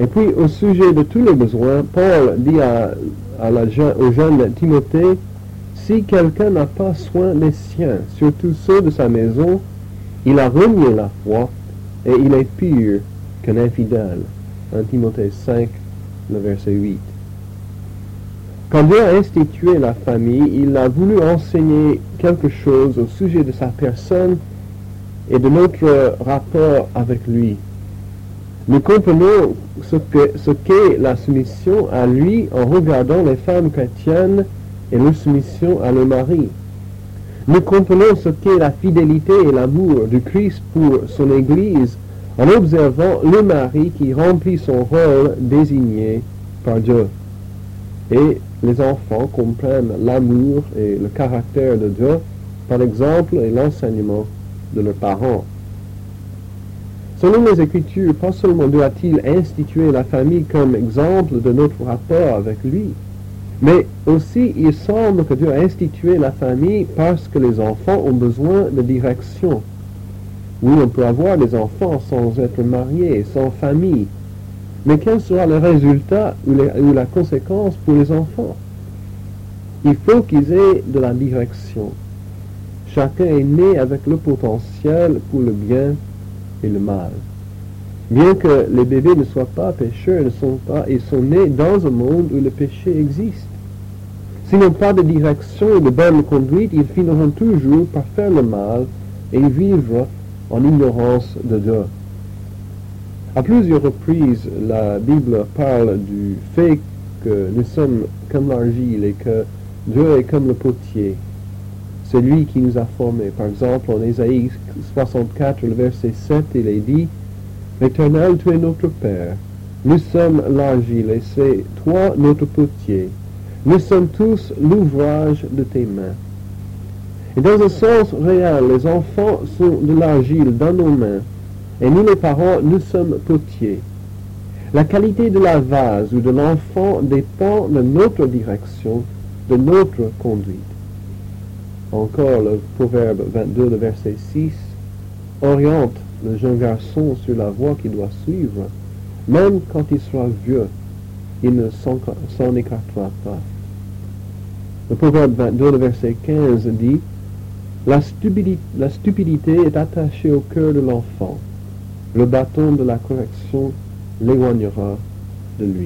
Et puis, au sujet de tous les besoins, Paul dit au jeune Timothée, si quelqu'un n'a pas soin des siens, surtout ceux de sa maison, il a renié la foi et il est pire qu'un infidèle. 1 Timothée 5, le verset 8. Quand Dieu a institué la famille, il a voulu enseigner quelque chose au sujet de sa personne et de notre rapport avec lui. Nous comprenons ce qu'est la soumission à lui en regardant les femmes chrétiennes et leur soumission à leur mari. Nous comprenons ce qu'est la fidélité et l'amour du Christ pour son Église en observant le mari qui remplit son rôle désigné par Dieu. Et les enfants comprennent l'amour et le caractère de Dieu par l'exemple et l'enseignement de leurs parents. Selon les Écritures, pas seulement Dieu a-t-il institué la famille comme exemple de notre rapport avec lui, mais aussi il semble que Dieu a institué la famille parce que les enfants ont besoin de direction. Oui, on peut avoir des enfants sans être mariés, sans famille, mais quel sera le résultat ou la conséquence pour les enfants? Il faut qu'ils aient de la direction. Chacun est né avec le potentiel pour le bien et le mal. Bien que les bébés ne soient pas pécheurs, ils sont nés dans un monde où le péché existe. S'ils n'ont pas de direction et de bonne conduite, ils finiront toujours par faire le mal et vivre en ignorance de Dieu. À plusieurs reprises, la Bible parle du fait que nous sommes comme l'argile et que Dieu est comme le potier. C'est lui qui nous a formés. Par exemple, en Ésaïe 64, le verset 7, il est dit, « L'Éternel, tu es notre Père. Nous sommes l'argile et c'est toi notre potier. Nous sommes tous l'ouvrage de tes mains. » Et dans un sens réel, les enfants sont de l'argile dans nos mains. Et nous, les parents, nous sommes potiers. La qualité de la vase ou de l'enfant dépend de notre direction, de notre conduite. Encore le Proverbe 22, le verset 6, oriente le jeune garçon sur la voie qu'il doit suivre. Même quand il sera vieux, il ne s'en écartera pas. Le Proverbe 22, le verset 15 dit, la stupidité est attachée au cœur de l'enfant. Le bâton de la correction l'éloignera de lui.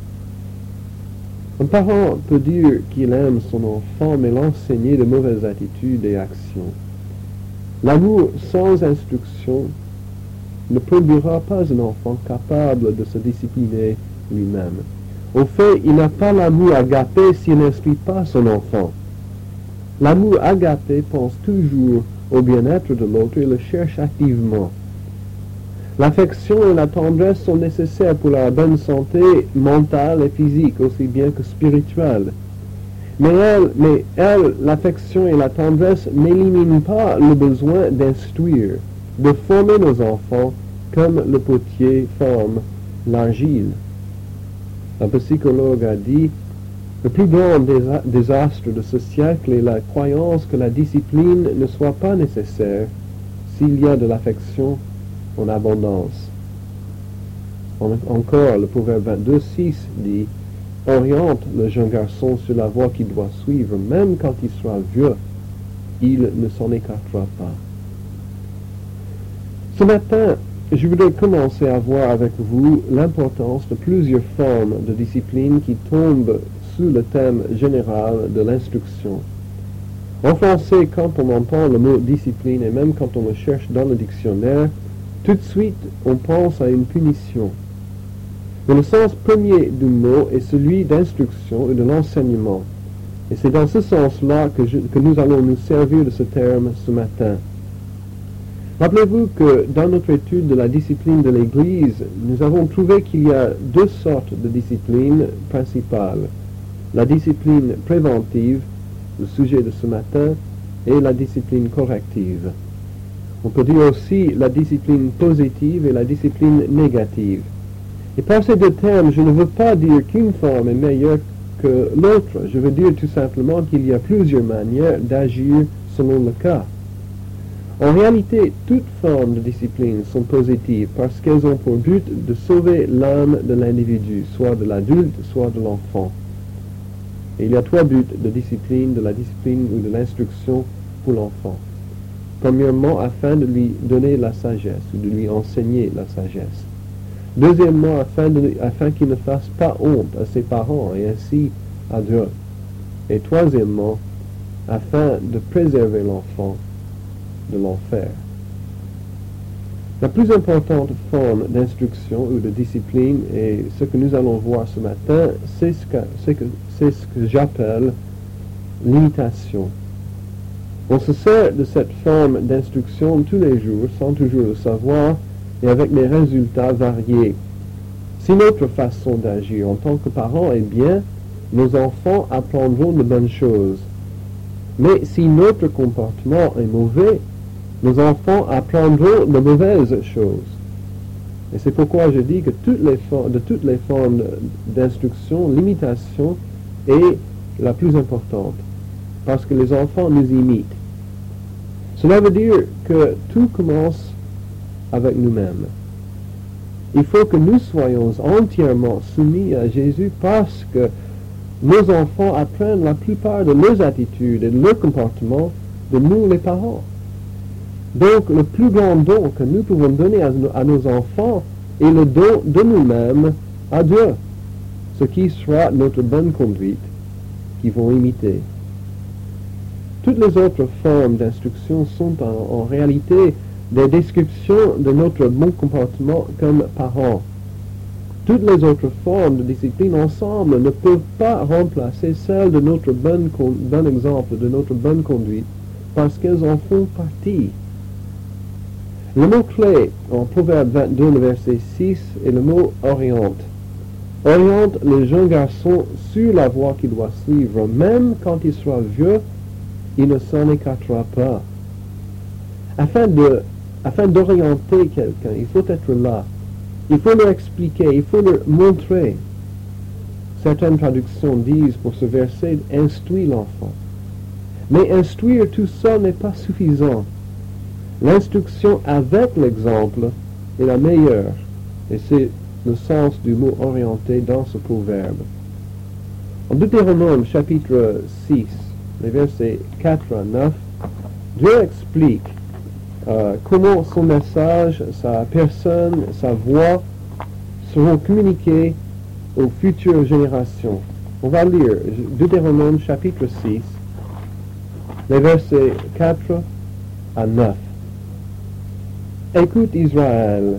Un parent peut dire qu'il aime son enfant, mais l'enseigner de mauvaises attitudes et actions. L'amour sans instruction ne produira pas un enfant capable de se discipliner lui-même. Au fait, il n'a pas l'amour agapé s'il n'instruit pas son enfant. L'amour agapé pense toujours au bien-être de l'autre et le cherche activement. L'affection et la tendresse sont nécessaires pour la bonne santé mentale et physique, aussi bien que spirituelle. Mais l'affection et la tendresse n'éliminent pas le besoin d'instruire, de former nos enfants comme le potier forme l'argile. Un psychologue a dit, le plus grand désastre de ce siècle est la croyance que la discipline ne soit pas nécessaire s'il y a de l'affection en abondance. Encore, le Proverbe 22, 6 dit, oriente le jeune garçon sur la voie qu'il doit suivre, même quand il sera vieux, il ne s'en écartera pas. Ce matin, je voudrais commencer à voir avec vous l'importance de plusieurs formes de discipline qui tombent sous le thème général de l'instruction. En français, quand on entend le mot discipline, et même quand on le cherche dans le dictionnaire, tout de suite, on pense à une punition. Mais le sens premier du mot est celui d'instruction et de l'enseignement. Et c'est dans ce sens-là que nous allons nous servir de ce terme ce matin. Rappelez-vous que dans notre étude de la discipline de l'Église, nous avons trouvé qu'il y a deux sortes de discipline principales. La discipline préventive, le sujet de ce matin, et la discipline corrective. On peut dire aussi la discipline positive et la discipline négative. Et par ces deux termes, je ne veux pas dire qu'une forme est meilleure que l'autre. Je veux dire tout simplement qu'il y a plusieurs manières d'agir selon le cas. En réalité, toutes formes de discipline sont positives parce qu'elles ont pour but de sauver l'âme de l'individu, soit de l'adulte, soit de l'enfant. Et il y a trois buts de la discipline ou de l'instruction pour l'enfant. Premièrement, afin de lui donner la sagesse, ou de lui enseigner la sagesse. Deuxièmement, afin qu'il ne fasse pas honte à ses parents et ainsi à Dieu. Et troisièmement, afin de préserver l'enfant de l'enfer. La plus importante forme d'instruction ou de discipline, et ce que nous allons voir ce matin, c'est ce que j'appelle l'imitation. On se sert de cette forme d'instruction tous les jours, sans toujours le savoir, et avec des résultats variés. Si notre façon d'agir en tant que parents est bien, nos enfants apprendront de bonnes choses. Mais si notre comportement est mauvais, nos enfants apprendront de mauvaises choses. Et c'est pourquoi je dis que de toutes les formes d'instruction, l'imitation est la plus importante, parce que les enfants nous imitent. Cela veut dire que tout commence avec nous-mêmes. Il faut que nous soyons entièrement soumis à Jésus parce que nos enfants apprennent la plupart de leurs attitudes et de leurs comportements de nous, les parents. Donc, le plus grand don que nous pouvons donner à nos enfants est le don de nous-mêmes à Dieu, ce qui sera notre bonne conduite, qu'ils vont imiter. Toutes les autres formes d'instruction sont en réalité des descriptions de notre bon comportement comme parents. Toutes les autres formes de discipline ensemble ne peuvent pas remplacer celles de notre bon exemple, de notre bonne conduite, parce qu'elles en font partie. Le mot-clé en Proverbe 22, le verset 6, est le mot « oriente ». Oriente le jeune garçon sur la voie qu'il doit suivre, même quand il sera vieux, il ne s'en écartera pas. Afin d'orienter quelqu'un, il faut être là. Il faut leur expliquer, il faut leur montrer. Certaines traductions disent pour ce verset « instruit l'enfant ». Mais instruire tout seul n'est pas suffisant. L'instruction avec l'exemple est la meilleure, et c'est le sens du mot « orienter » dans ce proverbe. En Deutéronome chapitre 6, les versets 4 à 9, Dieu explique comment son message, sa personne, sa voix seront communiqués aux futures générations. On va lire Deutéronome chapitre 6, les versets 4 à 9. Écoute Israël,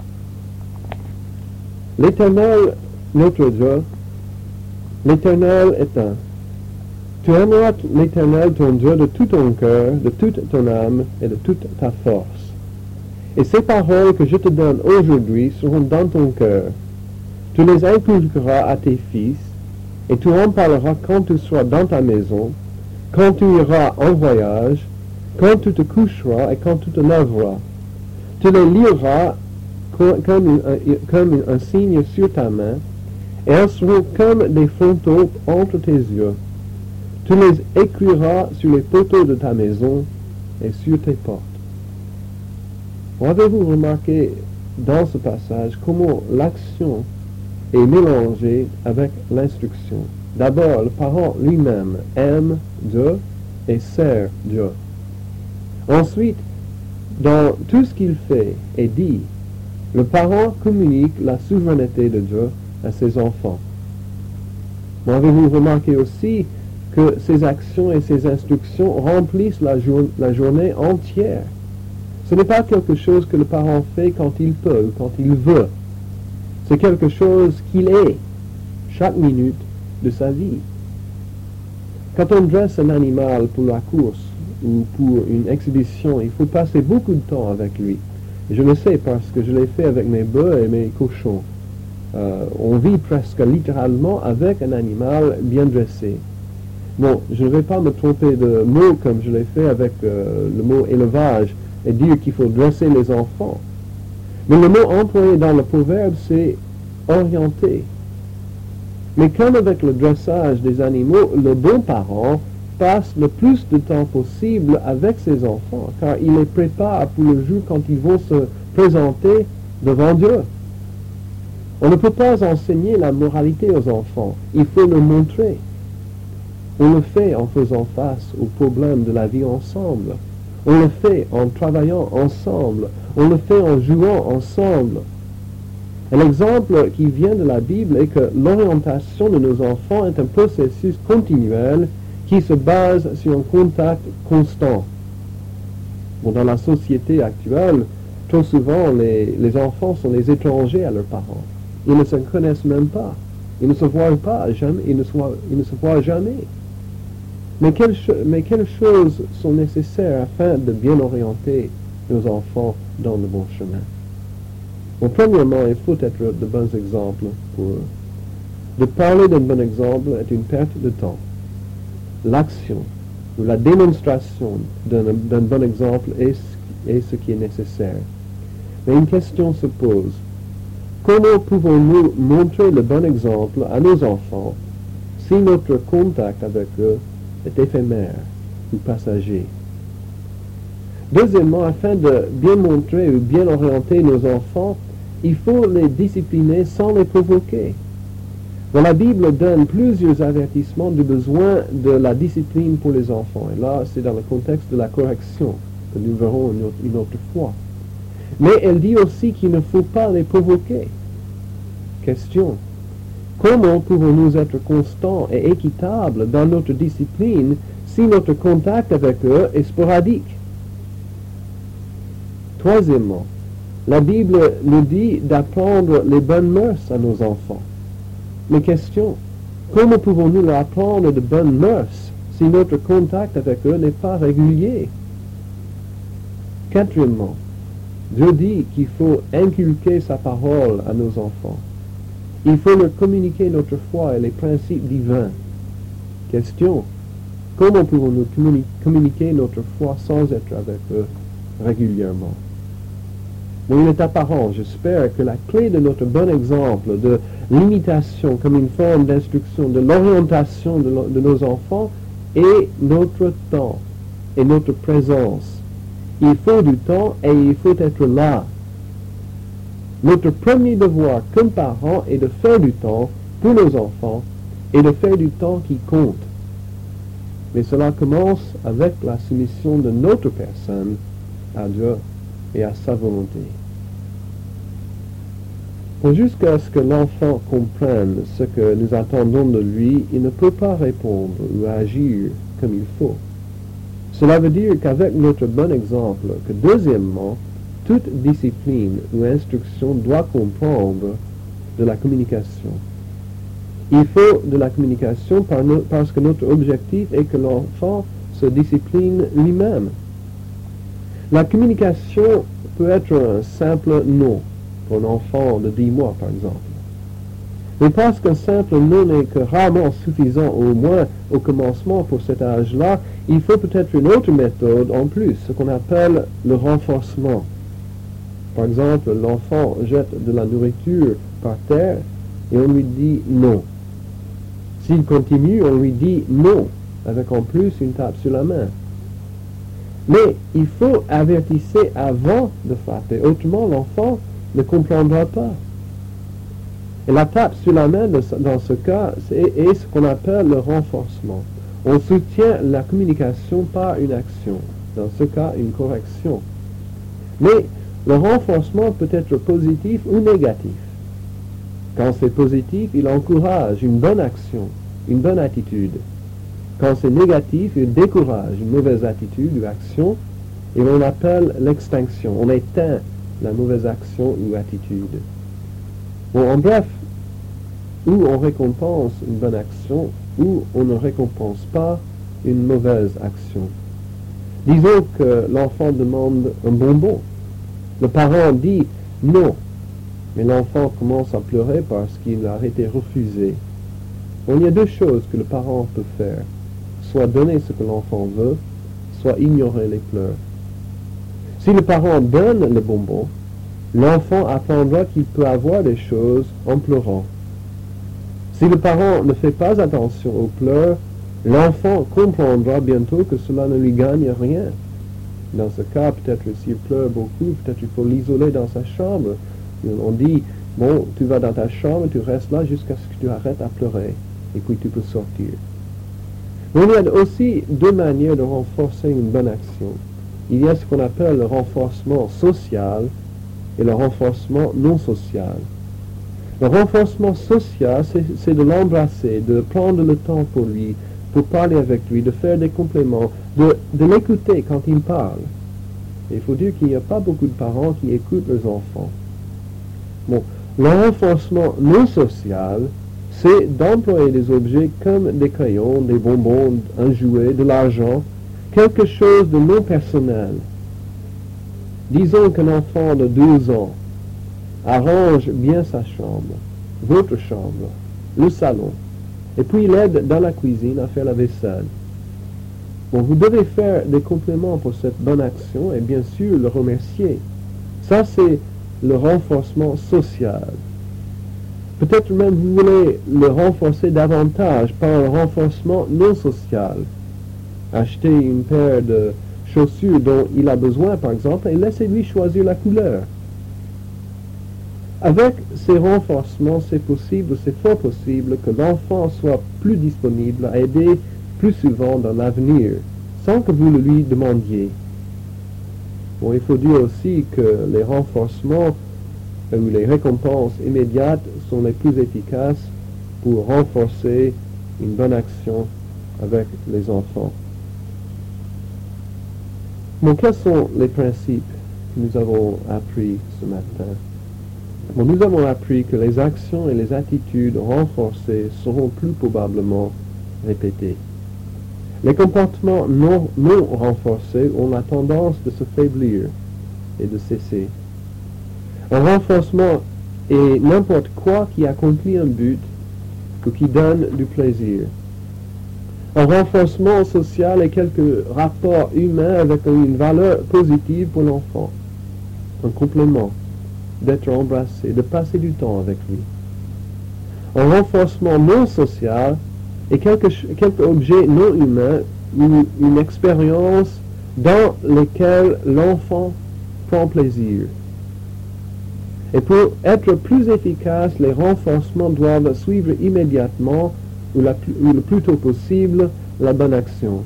l'Éternel, notre Dieu, l'Éternel est un. Tu aimeras l'Éternel ton Dieu de tout ton cœur, de toute ton âme et de toute ta force. Et ces paroles que je te donne aujourd'hui seront dans ton cœur. Tu les inculqueras à tes fils, et tu en parleras quand tu seras dans ta maison, quand tu iras en voyage, quand tu te coucheras et quand tu te lèveras. Tu les liras comme un signe sur ta main, et elles seront comme des photos entre tes yeux. Tu les écriras sur les poteaux de ta maison et sur tes portes. Avez-vous remarqué dans ce passage comment l'action est mélangée avec l'instruction? D'abord, le parent lui-même aime Dieu et sert Dieu. Ensuite, dans tout ce qu'il fait et dit, le parent communique la souveraineté de Dieu à ses enfants. Avez-vous remarqué aussi que ces actions et ces instructions remplissent la journée entière? Ce n'est pas quelque chose que le parent fait quand il peut ou quand il veut. C'est quelque chose qu'il est, chaque minute de sa vie. Quand on dresse un animal pour la course ou pour une exhibition, il faut passer beaucoup de temps avec lui. Et je le sais parce que je l'ai fait avec mes bœufs et mes cochons. On vit presque littéralement avec un animal bien dressé. Bon, je ne vais pas me tromper de mots comme je l'ai fait avec le mot élevage et dire qu'il faut dresser les enfants. Mais le mot employé dans le proverbe, c'est orienter. Mais comme avec le dressage des animaux, le bon parent passe le plus de temps possible avec ses enfants, car il les prépare pour le jour quand ils vont se présenter devant Dieu. On ne peut pas enseigner la moralité aux enfants, il faut le montrer. On le fait en faisant face aux problèmes de la vie ensemble. On le fait en travaillant ensemble. On le fait en jouant ensemble. Et l'exemple qui vient de la Bible est que l'orientation de nos enfants est un processus continuel qui se base sur un contact constant. Bon, dans la société actuelle, trop souvent, les enfants sont les étrangers à leurs parents. Ils ne se connaissent même pas. Ils ne se voient pas jamais. Ils ne se voient jamais. Mais quelles choses sont nécessaires afin de bien orienter nos enfants dans le bon chemin? Bon, premièrement, il faut être de bons exemples pour eux. De parler d'un bon exemple est une perte de temps. L'action ou la démonstration d'un bon exemple est ce qui est nécessaire. Mais une question se pose. Comment pouvons-nous montrer le bon exemple à nos enfants si notre contact avec eux est éphémère ou passager? Deuxièmement, afin de bien montrer ou bien orienter nos enfants, il faut les discipliner sans les provoquer. Dans la Bible donne plusieurs avertissements du besoin de la discipline pour les enfants. Et là, c'est dans le contexte de la correction que nous verrons une autre fois. Mais elle dit aussi qu'il ne faut pas les provoquer. Question. Comment pouvons-nous être constants et équitables dans notre discipline si notre contact avec eux est sporadique? Troisièmement, la Bible nous dit d'apprendre les bonnes mœurs à nos enfants. Mais question, comment pouvons-nous leur apprendre de bonnes mœurs si notre contact avec eux n'est pas régulier? Quatrièmement, Dieu dit qu'il faut inculquer sa parole à nos enfants. Il faut leur communiquer notre foi et les principes divins. Question, comment pouvons-nous communiquer notre foi sans être avec eux régulièrement? Bon, il est apparent, j'espère, que la clé de notre bon exemple, de l'imitation comme une forme d'instruction, de l'orientation de nos enfants, est notre temps et notre présence. Il faut du temps et il faut être là. Notre premier devoir comme parents est de faire du temps pour nos enfants et de faire du temps qui compte. Mais cela commence avec la soumission de notre personne à Dieu et à sa volonté. Jusqu'à ce que l'enfant comprenne ce que nous attendons de lui, il ne peut pas répondre ou agir comme il faut. Cela veut dire qu'avec notre bon exemple, que deuxièmement, toute discipline ou instruction doit comprendre de la communication. Il faut de la communication parce que notre objectif est que l'enfant se discipline lui-même. La communication peut être un simple non pour un enfant de 10 mois, par exemple. Mais parce qu'un simple non n'est que rarement suffisant, au moins au commencement pour cet âge-là, il faut peut-être une autre méthode en plus, ce qu'on appelle le renforcement. Par exemple, l'enfant jette de la nourriture par terre et on lui dit non. S'il continue, on lui dit non, avec en plus une tape sur la main. Mais il faut avertir avant de frapper, autrement l'enfant ne comprendra pas. Et la tape sur la main, dans ce cas, est ce qu'on appelle le renforcement. On soutient la communication par une action, dans ce cas, une correction. Mais le renforcement peut être positif ou négatif. Quand c'est positif, il encourage une bonne action, une bonne attitude. Quand c'est négatif, il décourage une mauvaise attitude ou action, et on appelle l'extinction. On éteint la mauvaise action ou attitude. Bon, en bref, ou on récompense une bonne action, ou on ne récompense pas une mauvaise action. Disons que l'enfant demande un bonbon. Le parent dit non, mais l'enfant commence à pleurer parce qu'il a été refusé. Bon, il y a deux choses que le parent peut faire. Soit donner ce que l'enfant veut, soit ignorer les pleurs. Si le parent donne le bonbon, l'enfant apprendra qu'il peut avoir des choses en pleurant. Si le parent ne fait pas attention aux pleurs, l'enfant comprendra bientôt que cela ne lui gagne rien. Dans ce cas, peut-être s'il pleure beaucoup, peut-être il faut l'isoler dans sa chambre. On dit, bon, tu vas dans ta chambre, tu restes là jusqu'à ce que tu arrêtes à pleurer, et puis tu peux sortir. Mais il y a aussi deux manières de renforcer une bonne action. Il y a ce qu'on appelle le renforcement social et le renforcement non social. Le renforcement social, c'est de l'embrasser, de prendre le temps pour lui, pour parler avec lui, de faire des compliments, de l'écouter quand il parle. Et il faut dire qu'il n'y a pas beaucoup de parents qui écoutent leurs enfants. Bon, le renforcement non social, c'est d'employer des objets comme des crayons, des bonbons, un jouet, de l'argent, quelque chose de non personnel. Disons qu'un enfant de 12 ans arrange bien sa chambre, votre chambre, le salon, et puis il aide dans la cuisine à faire la vaisselle. Bon, vous devez faire des compliments pour cette bonne action et bien sûr le remercier. Ça, c'est le renforcement social. Peut-être même vous voulez le renforcer davantage par un renforcement non social. Acheter une paire de chaussures dont il a besoin, par exemple, et laissez-lui choisir la couleur. Avec ces renforcements, c'est possible, c'est fort possible que l'enfant soit plus disponible à aider plus souvent dans l'avenir, sans que vous le lui demandiez. Bon, il faut dire aussi que les renforcements ou les récompenses immédiates sont les plus efficaces pour renforcer une bonne action avec les enfants. Bon, quels sont les principes que nous avons appris ce matin? Bon, nous avons appris que les actions et les attitudes renforcées seront plus probablement répétées. Les comportements non renforcés ont la tendance de se faiblir et de cesser. Un renforcement est n'importe quoi qui accomplit un but ou qui donne du plaisir. Un renforcement social est quelque rapport humain avec une valeur positive pour l'enfant. Un complément, d'être embrassé, de passer du temps avec lui. Un renforcement non social est quelque objet non humain ou une expérience dans laquelle l'enfant prend plaisir. Et pour être plus efficace, les renforcements doivent suivre immédiatement ou le plus tôt possible la bonne action.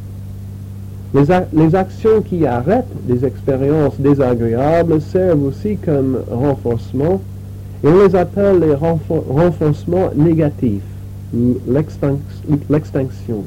Les actions qui arrêtent des expériences désagréables servent aussi comme renforcement et on les appelle les renforcements négatifs ou l'extinction.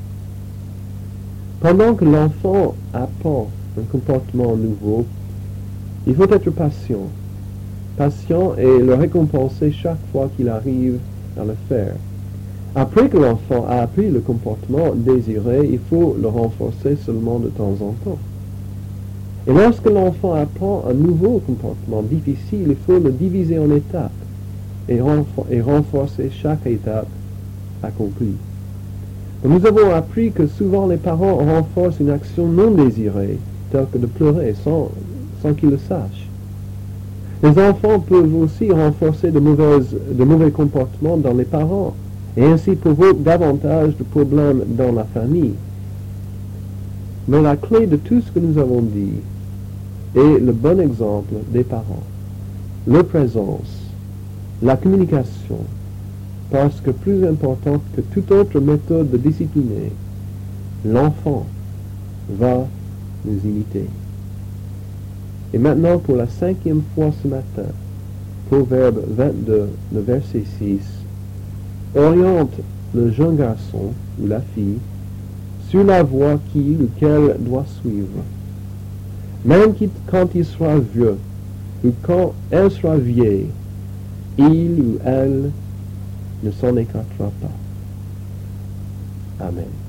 Pendant que l'enfant apprend un comportement nouveau, il faut être patient. Patient et le récompenser chaque fois qu'il arrive à le faire. Après que l'enfant a appris le comportement désiré, il faut le renforcer seulement de temps en temps. Et lorsque l'enfant apprend un nouveau comportement difficile, il faut le diviser en étapes et renforcer chaque étape accomplie. Nous avons appris que souvent les parents renforcent une action non désirée, telle que de pleurer sans qu'ils le sachent. Les enfants peuvent aussi renforcer de mauvais comportements dans les parents, et ainsi provoquent davantage de problèmes dans la famille. Mais la clé de tout ce que nous avons dit est le bon exemple des parents, leur présence, la communication, parce que plus importante que toute autre méthode de discipliner, l'enfant va nous imiter. Et maintenant, pour la 5e fois ce matin, Proverbe 22, le verset 6, oriente le jeune garçon ou la fille sur la voie qu'il ou qu'elle doit suivre. Même quand il sera vieux ou quand elle sera vieille, il ou elle ne s'en écartera pas. Amen.